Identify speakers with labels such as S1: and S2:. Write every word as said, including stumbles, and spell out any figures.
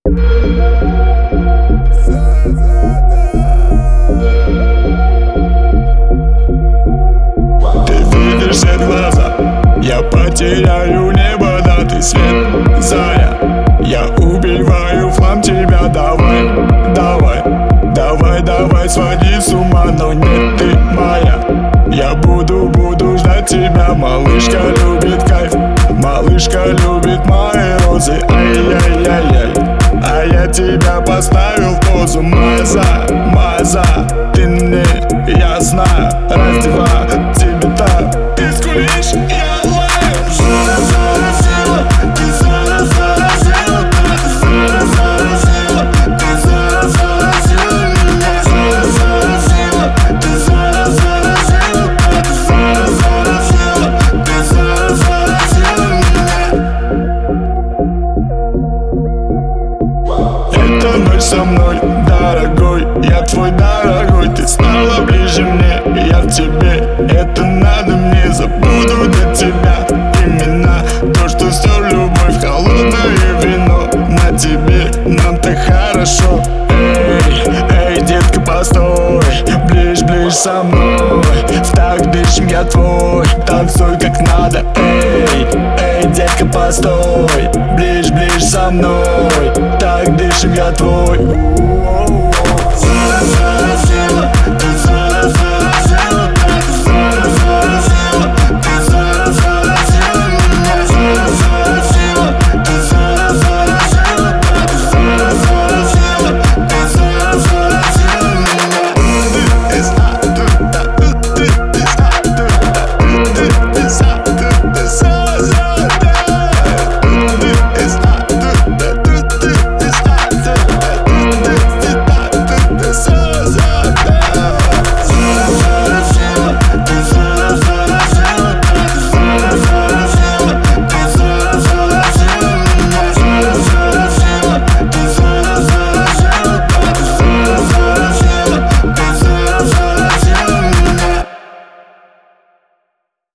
S1: Ты видишь все глаза, я потеряю небо, да ты свет, заря. Я убиваю флам тебя, давай, давай, давай, давай, своди с ума, но нет, ты моя. Я буду, буду ждать тебя, малышка любит кайф, малышка любит мои розы, ай-яй-яй-яй. А я тебя поставил в позу, маза, маза, ты мне, я знаю, раз, два, тебе так. Ты скулишь, я лаю. Зора, зора, сила, ты зора, зора, сила, ты зора, зора, сила, ты зора, зора, сила, зора, зора, сила, ты зора, зора, сила, ты зора, зора, сила, ты зора, зора, сила. Эта ночь со мной, дорогой, я твой дорогой. Ты стала ближе мне, я в тебе, это надо мне. Забуду для тебя имена, то, что стер любовь, холодное вино. На тебе, нам так хорошо. Эй, эй, детка, постой, ближе, ближе со мной. В так дышим, я твой, танцуй как надо. Эй, эй, детка, постой, ближе, ближе со мной. Так дышим, я твой.